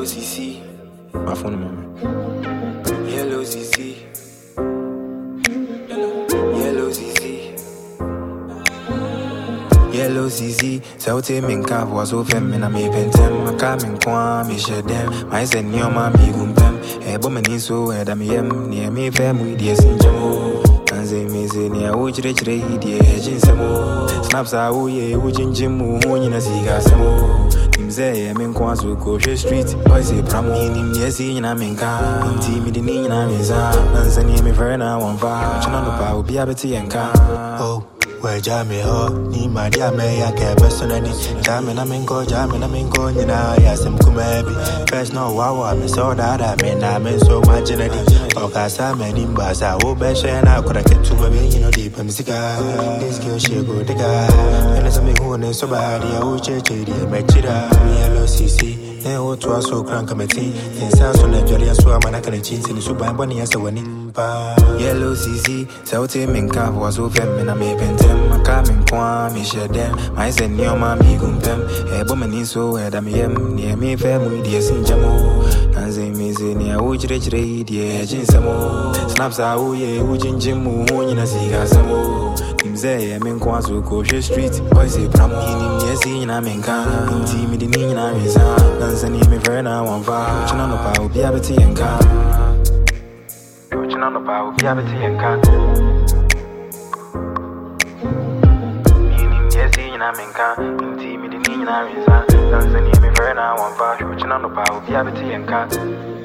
CC. My phone number. Yellow CC. Yellow CC. Yellow CC. Sauti minka was over me na me pentem. I come in kwa me share them. My sen your mami gumpem. Ebo me niso eda me yem. Near me fam with the sinjamo. Anze me se near uchre chre hidie jinsemo. Snaps a uye ujinjimu hunyina siga samo. Mzee menkwa zuko street boys say pramu hinim yesi na menka nti mi de ni na meza nansa ni me verna wonfa chana no pa obi abeti enka oh where jame ho ni ma dia me ya ke personally jame na menko nyina ya sem kumabi first no wawa me so that I mean na men so much in it okasa me ni mbasa wo be share na kura ketu be you know deep musica this girl she go diga and some me who ne so bad ya o cheche di me chira Yellow CC o to so crank committee inside so na jolly so amana kan chinti ni so ban boni asa wani pa Yellow CC sauti menka was over me na me pentem aka menkwa me share them my sen your mami gumpem ebo me ni so eda me yem near me fam with the sinjamo anze me se near uchre chre hidie jinsemo snaps a uye ujinjimu hunyina siga samo Mzee menkwa zuko street boys say pramu hinim yesi na menka nti mi de ni na meza nansa ni me verna wonfa chana no pa obi abeti enka chana no pa obi abeti enka hinim yesi na menka nti mi de ni na meza nansa ni me verna wonfa chana no pa obi abeti enka